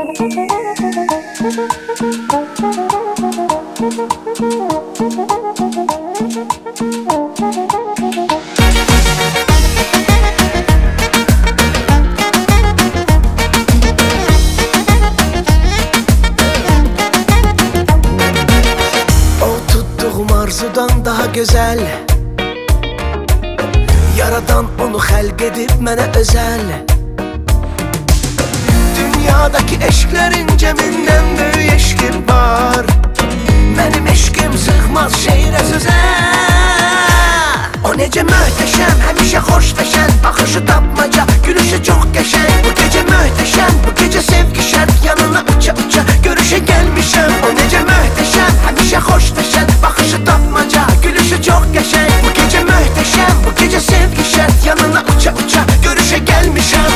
Arzudan daha güzel Yaradan onu xəlq edib mənə özəl Dünyadaki eşklərin cəmindən böyük eşkim var Mənim eşkim sığmaz şeirə sözə O necə möhtəşəm, həmişə xoş fəşən Baxışı tapmaca, gülüşü çox qəşəng Bu gecə möhtəşəm, bu gecə sevgi şərt Yanına uça uça görüşə gəlmişəm O necə möhtəşəm, həmişə xoş fəşən Baxışı tapmaca, gülüşü çox qəşəng Bu gecə möhtəşəm, bu gecə sevgi şərt Yanına uça uça görüşə gəlmişəm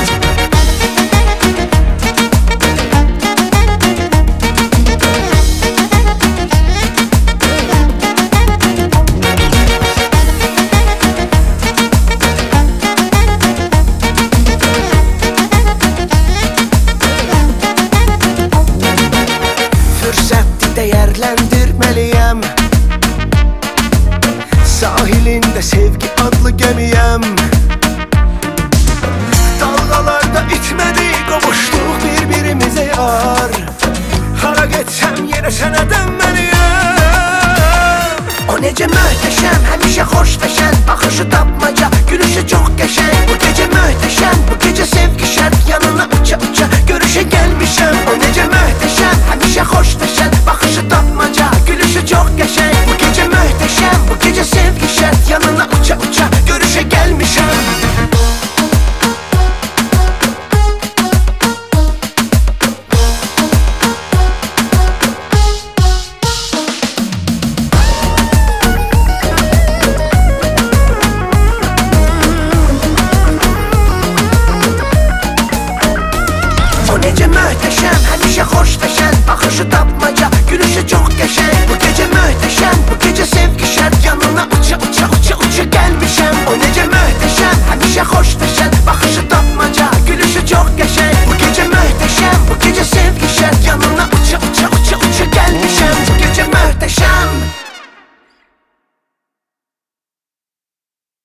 Dəyərləndirməliyəm Sahilində sevgi adlı gəmiyəm Dalğalarda itmədi qovuşduq bir-birimizə yar Hara getsəm yenə sənə dönməliyəm O necə möhtəşəm, həmişə xoş fəşən Baxışı tapmaca, gülüşü çox qəşəng Bu gecə möhtəşəm, bu gecə sevgi şərt Yanına uça uça görüşə gəlmişəm O necə möhtəşəm, həmişə xoş fəşən Baxışı tapmaca, gülüşü çox qəşəng Bu gecə möhtəşəm, bu gecə sevgi şərt Yanına uça uça görüşə gəlmişəm O necə möhtəşəm, həmişə xoş fəşən Baxışı tapmaca